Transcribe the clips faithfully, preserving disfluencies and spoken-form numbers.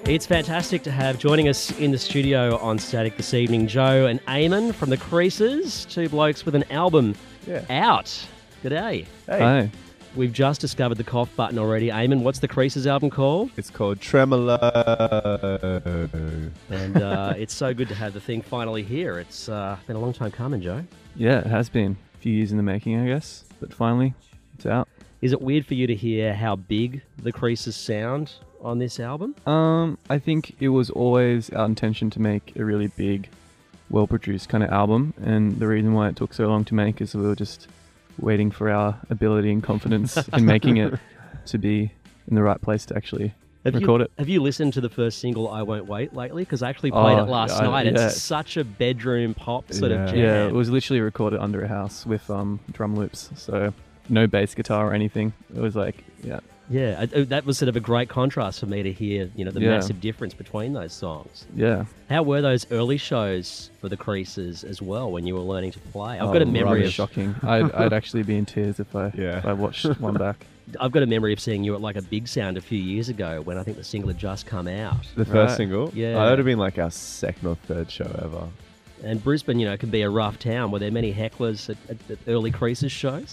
It's fantastic to have joining us in the studio on Static this evening, Joe and Eamon from The Creases, two blokes with an album Yeah. out. G'day. Hey. Hi. We've just discovered the cough button already. Eamon, what's The Creases album called? It's called Tremolo. And uh, it's so good to have the thing finally here. It's uh, been a long time coming, Joe. Yeah, it has been a few years in the making, I guess, but finally, it's out. Is it weird for you to hear how big The Creases sound on this album? Um, I think it was always our intention to make a really big, well-produced kind of album, and the reason why it took so long to make is we were just waiting for our ability and confidence in making it to be in the right place to actually Have record you, it. Have you listened to the first single, I Won't Wait, lately? Because I actually played Oh, it last I- night. yeah. It's such a bedroom pop sort of Yeah. jam. Yeah, it was literally recorded under a house with um, drum loops, so no bass guitar or anything. It was like, yeah. Yeah, I- I- that was sort of a great contrast for me to hear, you know, the Yeah. massive difference between those songs. Yeah. How were those early shows for The Creases as well when you were learning to play? I've Oh, got a memory rather of shocking. I'd, I'd actually be in tears if I, Yeah. if I watched one back. I've got a memory of seeing you at like a Big Sound a few years ago when I think the single had just come out. The first Right. single? Yeah. Oh, that would have been like our second or third show ever. And Brisbane, you know, can be a rough town. Were there many hecklers at, at, at early Creases shows?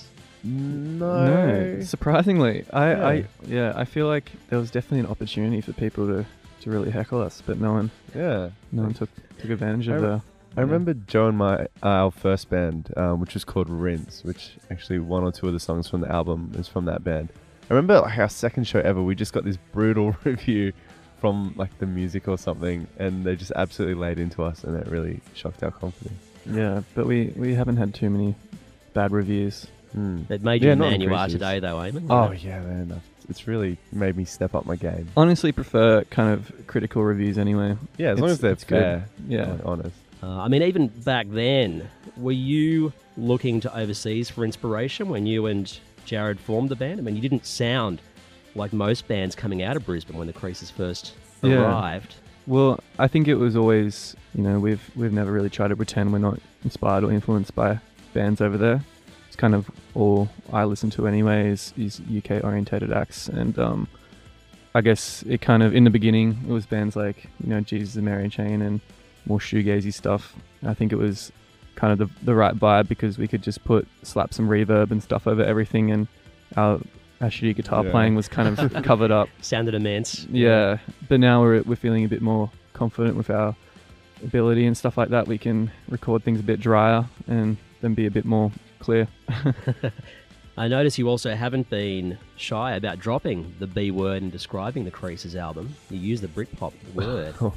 No. No, surprisingly, I, Yeah. I, yeah, I feel like there was definitely an opportunity for people to, to really heckle us, but no one, Yeah. no one took took advantage I of rem- the. I remember Joe and my our first band, um, which was called Rinse, which actually one or two of the songs from the album is from that band. I remember like our second show ever, we just got this brutal review from like the music or something, and they just absolutely laid into us, and it really shocked our confidence. Yeah, but we, we haven't had too many bad reviews. Mm. It made you Yeah, the not man you are Creases. today, though, Eamon. you Oh know? yeah, man, I've- it's really made me step up my game. Honestly, prefer kind of critical reviews anyway. Yeah, as long It's- as they're it's good. fair, Yeah. and honest. Uh, I mean, even back then, were you looking to overseas for inspiration when you and Jared formed the band? I mean, you didn't sound like most bands coming out of Brisbane when the Creases first Yeah. arrived. Well, I think it was always, you know, we've we've never really tried to pretend we're not inspired or influenced by bands over there. It's kind of all I listen to anyway is, is U K orientated acts, and um, I guess it kind of in the beginning it was bands like, you know, Jesus and Mary Chain and more shoegazy stuff. I think it was kind of the the right vibe because we could just put slap some reverb and stuff over everything, and our our shitty guitar Yeah. playing was kind of covered up. Sounded immense. Yeah, but now we're we're feeling a bit more confident with our ability and stuff like that. We can record things a bit drier and then be a bit more clear. I notice you also haven't been shy about dropping the B word and describing the Creases album. You use the Britpop word. Oh,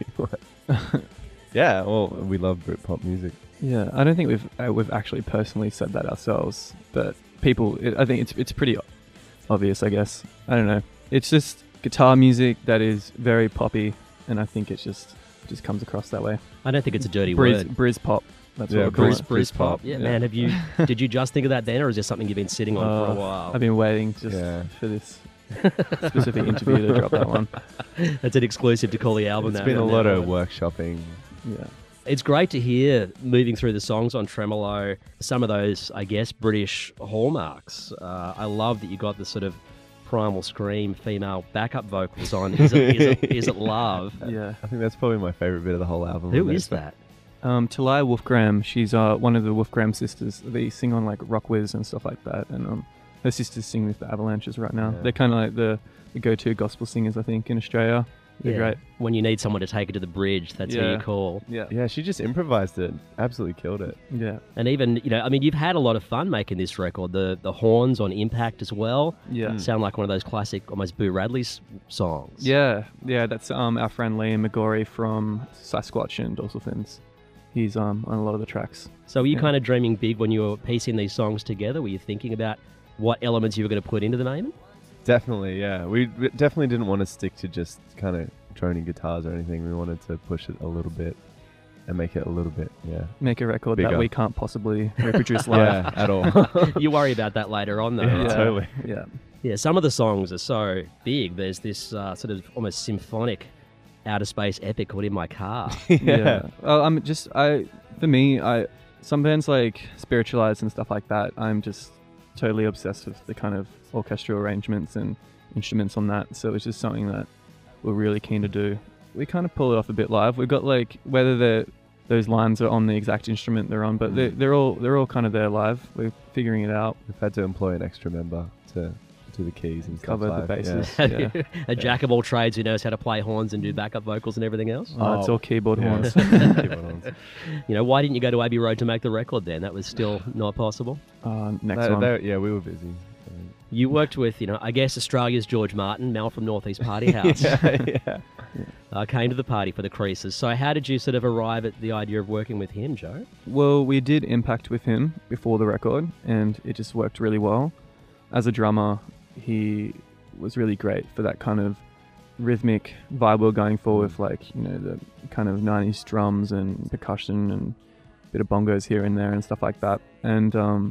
yeah, well, we love Britpop music. Yeah, I don't think we've uh, we've actually personally said that ourselves, but people, it, I think it's it's pretty obvious. I guess I don't know. It's just guitar music that is very poppy, and I think it just just comes across that way. I don't think it's a dirty Briz, word. Briz pop. That's Yeah, what we call Briz, it. Briz Britpop. pop. Yeah, Yeah. man. Have you? Did you just think of that then, or is this something you've been sitting on for a Uh, while? I've been waiting just Yeah. for this specific interview to drop that one. That's an exclusive to call the album. It's that been a one lot now. of workshopping. Yeah. It's great to hear moving through the songs on Tremolo some of those, I guess, British hallmarks. Uh, I love that you got the sort of primal scream female backup vocals on Is It, is it, is it Love? Yeah. I think that's probably my favorite bit of the whole album. Who when is they- that? Um, Talia Wolfgram, she's uh, one of the Wolfgram sisters. They sing on like Rock Wiz and stuff like that, and um, her sisters sing with the Avalanches right now. Yeah. They're kind of like the, the go-to gospel singers, I think, in Australia. They're Yeah. great. When you need someone to take it to the bridge, that's who Yeah. you call. Yeah. Yeah, she just improvised it. Absolutely killed it. Yeah. And even, you know, I mean, you've had a lot of fun making this record. The the horns on Impact as well Yeah. Mm. sound like one of those classic, almost Boo Radley s- songs. Yeah. Yeah. That's um our friend Liam McGorry from Sasquatch and Dorsal Fins. He's um on a lot of the tracks. So were you Yeah. kind of dreaming big when you were piecing these songs together? Were you thinking about what elements you were going to put into them, Eamon? Definitely, yeah. We we definitely didn't want to stick to just kind of droning guitars or anything. We wanted to push it a little bit and make it a little bit, yeah. Make a record Bigger. that we can't possibly reproduce live. Yeah, at all. You worry about that later on, though. Yeah, right? totally. Yeah. Yeah, some of the songs are so big. There's this uh, sort of almost symphonic outer space epic called In My Car. Yeah. Well, I'm just I for me I some bands like Spiritualized and stuff like that. I'm just totally obsessed with the kind of orchestral arrangements and instruments on that. So it's just something that we're really keen to do. We kind of pull it off a bit live. We've got like whether the those lines are on the exact instrument they're on, but Mm. they're, they're all they're all kind of there live. We're figuring it out. We've had to employ an extra member to do the keys and Cover stuff the live. Yeah. bases. Have Yeah. you- a jack of all trades who knows how to play horns and do backup vocals and everything else. Oh, it's Oh, all keyboard Yeah. horns. Keyboard horns. You know, why didn't you go to Abbey Road to make the record then? That was still not possible. Uh, next They- one. they- yeah, we were busy. You worked with, you know, I guess Australia's George Martin, Mel from Northeast Party House, yeah, yeah. uh, came to the party for the Creases. So how did you sort of arrive at the idea of working with him, Joe? Well, we did Impact with him before the record, and it just worked really well. As a drummer, he was really great for that kind of rhythmic vibe we we're going for with, like, you know, the kind of nineties drums and percussion and a bit of bongos here and there and stuff like that. And um,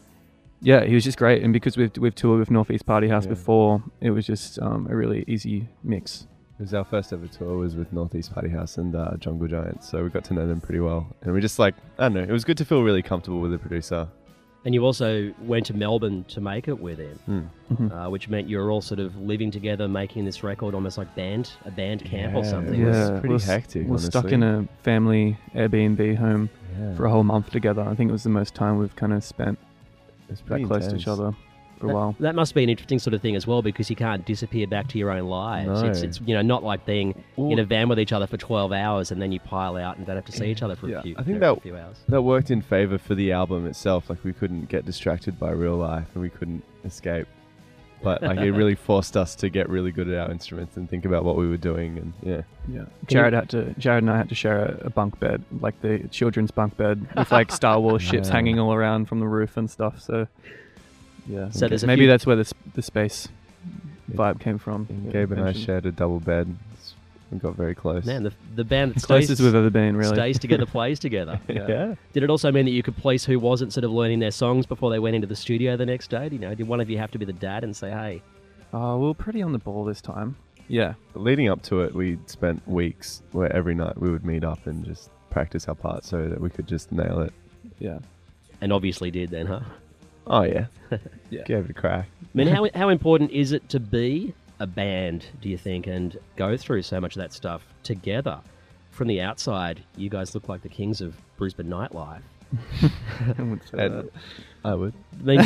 yeah, he was just great. And because we've we've toured with Northeast Party House Yeah. before, it was just um, a really easy mix. It was our first ever tour was with Northeast Party House and uh, Jungle Giants, so we got to know them pretty well. And we just like, I don't know, it was good to feel really comfortable with the producer. And you also went to Melbourne to make it with him, Mm. Mhm. uh, which meant you were all sort of living together, making this record almost like band, a band camp or Yeah, something. It was Yeah, pretty we're s- hectic, We're stuck honestly. in a family Airbnb home Yeah. for a whole month together. I think it was the most time we've kind of spent It's that pretty close to intense. each other for a That, while. that must be an interesting sort of thing as well, because you can't disappear back to your own lives. No. It's, it's you know not like being Ooh. in a van with each other for twelve hours and then you pile out and don't have to see each other for Yeah, a few, I think you know, for that- a few hours. That worked in favor for the album itself. Like we couldn't get distracted by real life and we couldn't escape. But like it really forced us to get really good at our instruments and think about what we were doing. And yeah, Yeah, Jared had to. Jared and I had to share a, a bunk bed, like the children's bunk bed, with like Star Wars ships Yeah. hanging all around from the roof and stuff. So, yeah. So there's a maybe few- that's where the sp- the space vibe came from. and Yeah, Gabe and I mentioned. shared a double bed. We got very close. Man, the, the band that Closest stays, we've ever been, really. stays together plays together. Yeah. yeah. Did it also mean that you could police who wasn't sort of learning their songs before they went into the studio the next day? You know, did one of you have to be the dad and say, "Hey, Oh, we were pretty on the ball this time. Yeah. But leading up to it, we spent weeks where every night we would meet up and just practice our parts so that we could just nail it. Yeah. and obviously did then, huh?" Oh yeah, Yeah. gave it a crack. I mean, how how important is it to be a band, do you think, and go through so much of that stuff together? From the outside, you guys look like the kings of Brisbane nightlife. I would say And that. I would. I mean,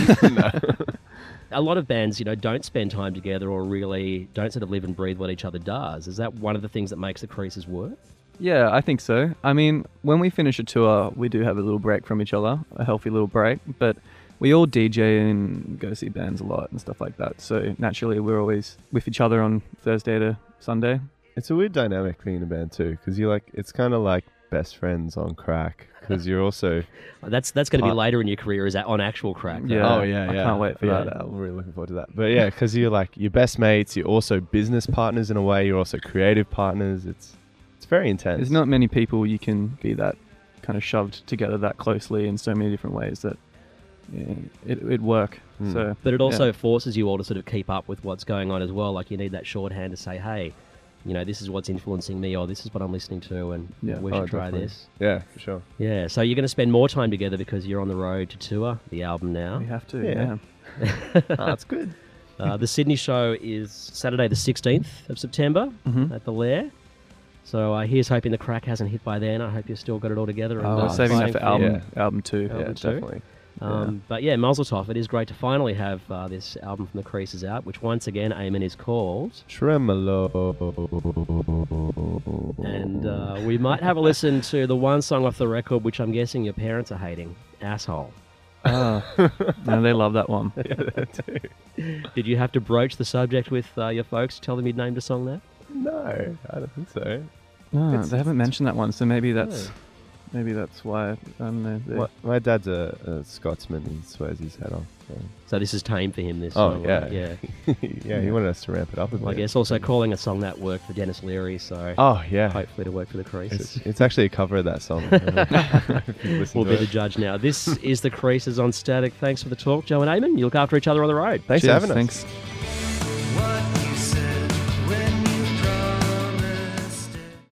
a lot of bands, you know, don't spend time together or really don't sort of live and breathe what each other does. Is that one of the things that makes the Creases work? Yeah, I think so. I mean, when we finish a tour, we do have a little break from each other, a healthy little break, but we all D J and go see bands a lot and stuff like that. So naturally, we're always with each other on Thursday to Sunday. It's a weird dynamic being in a band too, because you're like, it's kind of like best friends on crack, because you're also. That's that's going to be Part- later in your career, is that on actual crack? though? Yeah. Oh yeah, I yeah. can't wait for yeah, that. I'm really looking forward to that. But yeah, because you're like your best mates, you're also business partners in a way. You're also creative partners. It's it's very intense. There's not many people you can be that kind of shoved together that closely in so many different ways that yeah, it, it'd work. Mm. So, But it also yeah. forces you all to sort of keep up with what's going on as well. Like you need that shorthand to say, hey, you know, this is what's influencing me, or this is what I'm listening to, and Yeah. we Oh, should try definitely. this. Yeah, for sure. Yeah, so you're going to spend more time together because you're on the road to tour the album now. we have to. Yeah. Yeah. Oh, that's good. Uh, the Sydney show is Saturday the sixteenth of September Mhm. at the Lair. So uh, here's hoping the crack hasn't hit by then. I hope you've still got it all together. and, Oh, uh, we're saving that playing for you. album, Yeah. album two. Album Yeah, two. definitely. Um, But yeah, Mazel Tov. It is great to finally have uh, this album from the Creases out, which once again, Eamon, is called. Tremolo. And uh, we might have a listen to the one song off the record, which I'm guessing your parents are hating, Asshole. Ah, no, they love that one. Did you have to broach the subject with uh, your folks, tell them you'd named a song there? No, I don't think so. No, It's- they haven't mentioned that one, so maybe that's No. maybe that's why. I don't know. they- My, my dad's a, a Scotsman. He swears his head off. So. So this is tame for him, this Oh, song. yeah. right? Yeah. yeah, he wanted us to ramp it up a Well, I bit. guess also calling a song that worked for Dennis Leary, so Oh yeah, hopefully to work for the Creases. it's, it's actually a cover of that song. If you listen We'll to be it. the judge now. This is the Creases on Static. Thanks for the talk, Joe and Eamon. You look after each other on the road. Thanks Cheers, for having us. Thanks.